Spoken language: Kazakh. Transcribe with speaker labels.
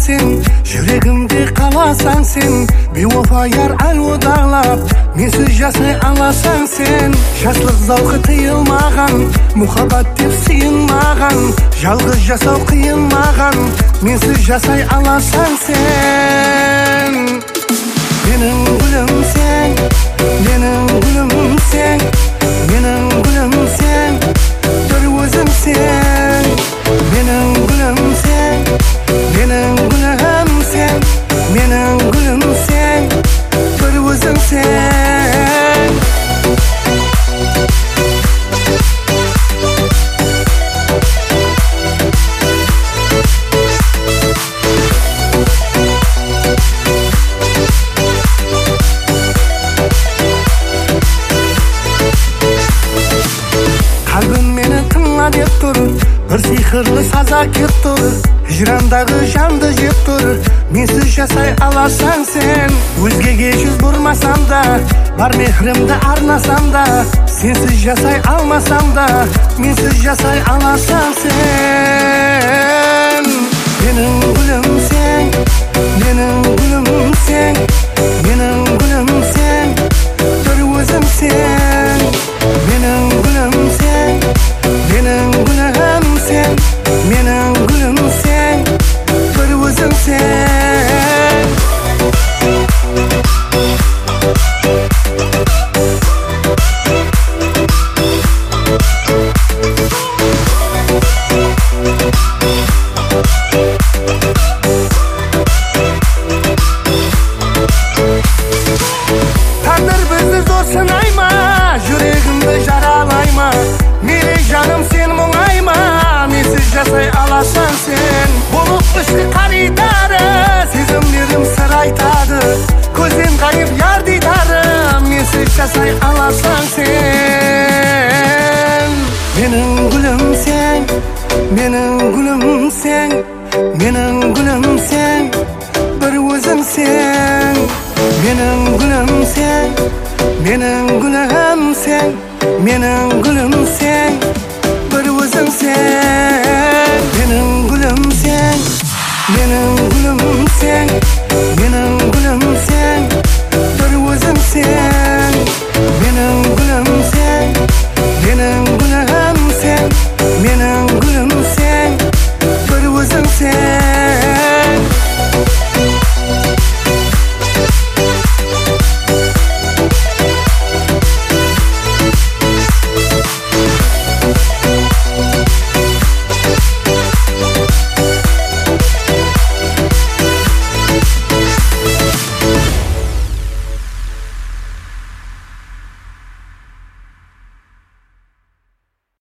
Speaker 1: sen, жүрегімде қаласаң сен. Бейуафа яр алудалап, менсіз жасай аласаң сен. Жаслық зауқы тыйылмаған, мұхаббат деп сыйынмаған. Жалғыз жасау қиын маған, менсіз жасай аласаң сен. Менің гүлім сен, менің гүлім сен, менің гүлім сен, бір өзім сен. Менің гүлім сен, менің гүлім сен, менің гүлім сен, бір өзім сен. Қалбым мені тыңла деп тұр, бір сиқырлы саза кеп тұр. Жирандағы жанды жеп тұр, менсіз жасай аласаң сен. Өзгеге жүз бұрмасам да, бар мехримді арнасам да, сенсіз жасай алмасам да, менсіз жасай аласаң сен. Менің гүлім сен, менің гүлім сен, менің гүлім сен, бір өзім сен. Менің гүлім сен, менің гүлім сен, менің гүлім сен, бір өзім сен. Тағдыр бізді зор сынайма, жүрегімді жаралайма. Мейлі жаным сен мұңайма, менсіз жасай аласаң сен. Болып ішкі қаридары, сезімдерім сыр айтады. Көзден ғайып яр дидары, менсіз жасай аласаң сен. Менің гүлім сен, менің гүлім сен, менің гүлім сен, бір өзім сен. Менің гүлім сен, менің гүлім сен, менің гүлім сен, бір өзім сен. Менің гүлім сен, менің гүлім сен, менің